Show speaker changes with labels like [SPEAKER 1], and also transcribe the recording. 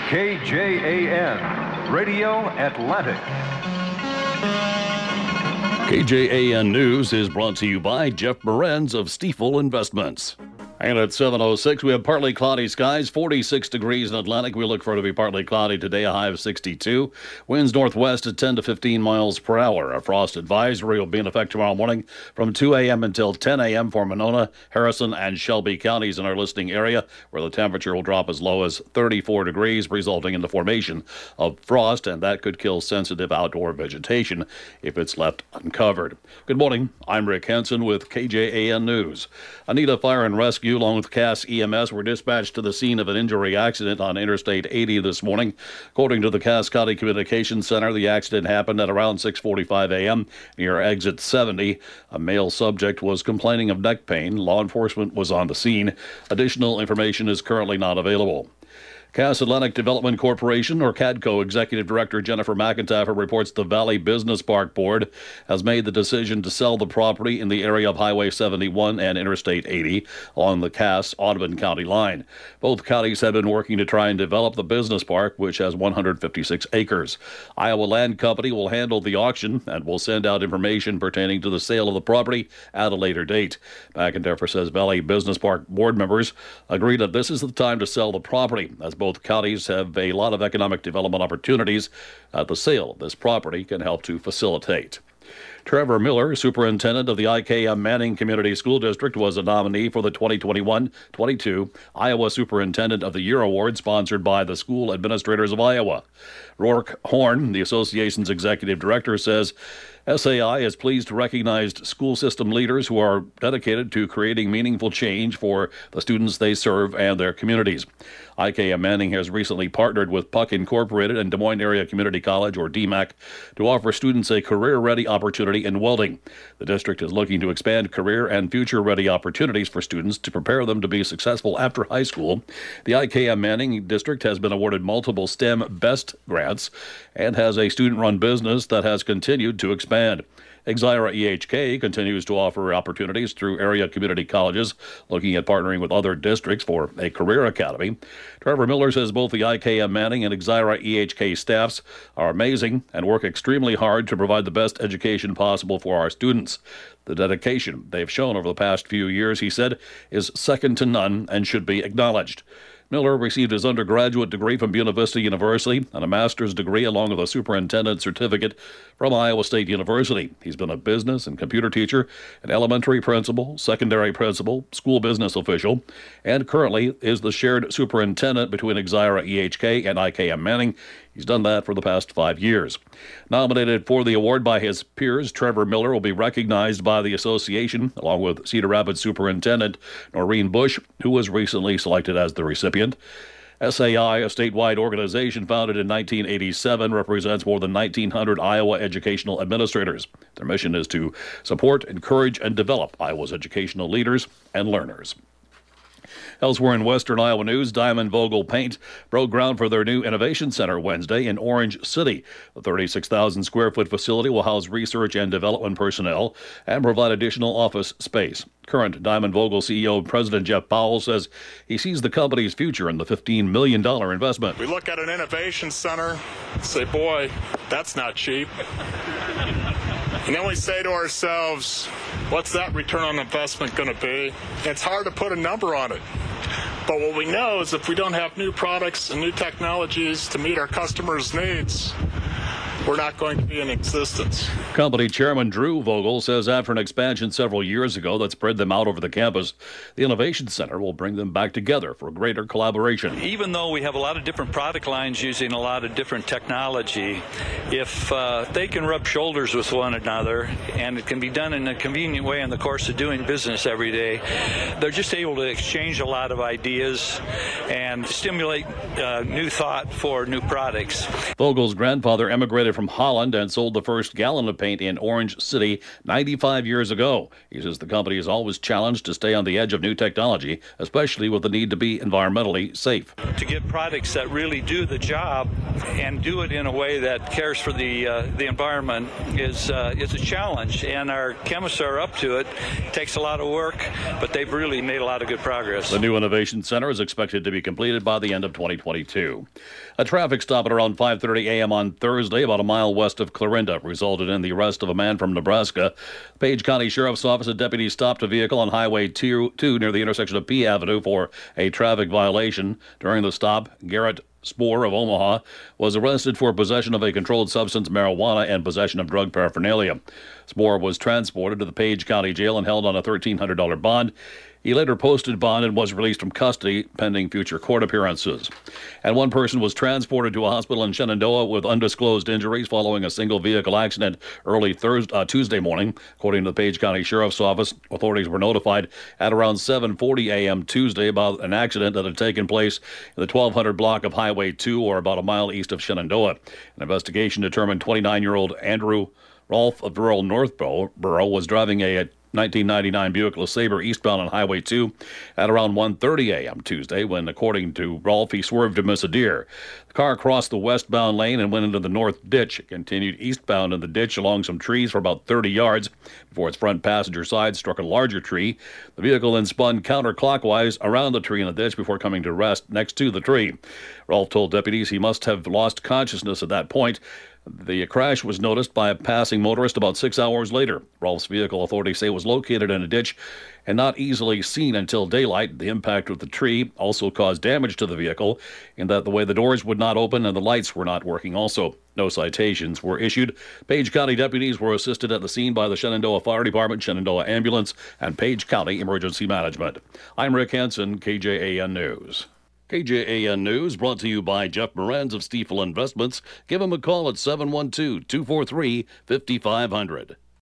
[SPEAKER 1] KJAN, Radio Atlantic.
[SPEAKER 2] KJAN News is brought to you by Jeff Morenz of Stiefel Investments. And at 7:06, we have partly cloudy skies, 46 degrees in Atlantic. We look for it to be partly cloudy today, a high of 62. Winds northwest at 10 to 15 miles per hour. A frost advisory will be in effect tomorrow morning from 2 a.m. until 10 a.m. for Monona, Harrison, and Shelby counties in our listening area, where the temperature will drop as low as 34 degrees, resulting in the formation of frost, and that could kill sensitive outdoor vegetation if it's left uncovered. Good morning. I'm Rick Henson with KJAN News. Anita Fire and Rescue, along with Cass EMS, were dispatched to the scene of an injury accident on Interstate 80 this morning. According to the Cass County Communications Center, the accident happened at around 6:45 a.m. near exit 70. A male subject was complaining of neck pain. Law enforcement was on the scene. Additional information is currently not available. Cass Atlantic Development Corporation, or CADCO, Executive Director Jennifer McIntyre reports the Valley Business Park Board has made the decision to sell the property in the area of Highway 71 and Interstate 80 along the Cass-Audubon County line. Both counties have been working to try and develop the business park, which has 156 acres. Iowa Land Company will handle the auction and will send out information pertaining to the sale of the property at a later date. McIntyre says Valley Business Park board members agree that this is the time to sell the property, as both counties have a lot of economic development opportunities. The sale of this property can help to facilitate. Trevor Miller, superintendent of the IKM Manning Community School District, was a nominee for the 2021-22 Iowa Superintendent of the Year Award, sponsored by the School Administrators of Iowa. Rourke Horn, the association's executive director, says SAI is pleased to recognize school system leaders who are dedicated to creating meaningful change for the students they serve and their communities. IKM Manning has recently partnered with Puck Incorporated and Des Moines Area Community College, or DMAC, to offer students a career-ready opportunity in welding. The district is looking to expand career and future-ready opportunities for students to prepare them to be successful after high school. The IKM Manning district has been awarded multiple STEM BEST grants and has a student-run business that has continued to expand. Exira EHK continues to offer opportunities through area community colleges, looking at partnering with other districts for a career academy. Trevor Miller says both the IKM Manning and Exira EHK staffs are amazing and work extremely hard to provide the best education possible for our students. The dedication they've shown over the past few years, he said, is second to none and should be acknowledged. Miller received his undergraduate degree from Buena Vista University and a master's degree along with a superintendent certificate from Iowa State University. He's been a business and computer teacher, an elementary principal, secondary principal, school business official, and currently is the shared superintendent between Exira EHK and IKM Manning. He's done that for the past 5 years. Nominated for the award by his peers, Trevor Miller will be recognized by the association, along with Cedar Rapids Superintendent Noreen Bush, who was recently selected as the recipient. SAI, a statewide organization founded in 1987, represents more than 1,900 Iowa educational administrators. Their mission is to support, encourage, and develop Iowa's educational leaders and learners. Elsewhere in western Iowa news, Diamond Vogel Paint broke ground for their new Innovation Center Wednesday in Orange City. The 36,000-square-foot facility will house research and development personnel and provide additional office space. Current Diamond Vogel CEO and President Jeff Powell says he sees the company's future in the $15 million investment.
[SPEAKER 3] We look at an innovation center and say, boy, that's not cheap. And then we say to ourselves, what's that return on investment going to be? It's hard to put a number on it. But what we know is if we don't have new products and new technologies to meet our customers' needs, we're not going to be in existence.
[SPEAKER 2] Company Chairman Drew Vogel says after an expansion several years ago that spread them out over the campus, the Innovation Center will bring them back together for greater collaboration.
[SPEAKER 4] Even though we have a lot of different product lines using a lot of different technology, if they can rub shoulders with one another and it can be done in a convenient way in the course of doing business every day, they're just able to exchange a lot of ideas and stimulate new thought for new products.
[SPEAKER 2] Vogel's grandfather emigrated from Holland and sold the first gallon of paint in Orange City 95 years ago. He says the company is always challenged to stay on the edge of new technology, especially with the need to be environmentally safe.
[SPEAKER 4] To get products that really do the job and do it in a way that cares for the environment is a challenge, and our chemists are up to it. It takes a lot of work, but they've really made a lot of good progress.
[SPEAKER 2] The new Innovation Center is expected to be completed by the end of 2022. A traffic stop at around 5:30 a.m. on Thursday, about a mile west of Clarinda, resulted in the arrest of a man from Nebraska. Page County Sheriff's Office and deputies stopped a vehicle on Highway 2 near the intersection of P Avenue for a traffic violation. During the stop, Garrett Spoor of Omaha was arrested for possession of a controlled substance, marijuana, and possession of drug paraphernalia. Spoor was transported to the Page County Jail and held on a $1,300 bond. He later posted bond and was released from custody pending future court appearances. And one person was transported to a hospital in Shenandoah with undisclosed injuries following a single vehicle accident early Tuesday morning. According to the Page County Sheriff's Office, authorities were notified at around 7:40 a.m. Tuesday about an accident that had taken place in the 1200 block of Highway 2, or about a mile east of Shenandoah. An investigation determined 29-year-old Andrew Rolfe of rural Northborough was driving a 1999 Buick LeSabre eastbound on Highway 2 at around 1:30 a.m. Tuesday when, according to Rolfe, he swerved to miss a deer. The car crossed the westbound lane and went into the north ditch. It continued eastbound in the ditch along some trees for about 30 yards before its front passenger side struck a larger tree. The vehicle then spun counterclockwise around the tree in the ditch before coming to rest next to the tree. Rolfe told deputies he must have lost consciousness at that point. The crash was noticed by a passing motorist about 6 hours later. Rolfe's vehicle, authorities say, was located in a ditch and not easily seen until daylight. The impact of the tree also caused damage to the vehicle in that the way the doors would not open and the lights were not working also. No citations were issued. Page County deputies were assisted at the scene by the Shenandoah Fire Department, Shenandoah Ambulance, and Page County Emergency Management. I'm Rick Hansen, KJAN News. KJAN News brought to you by Jeff Morenz of Stiefel Investments. Give him a call at 712-243-5500.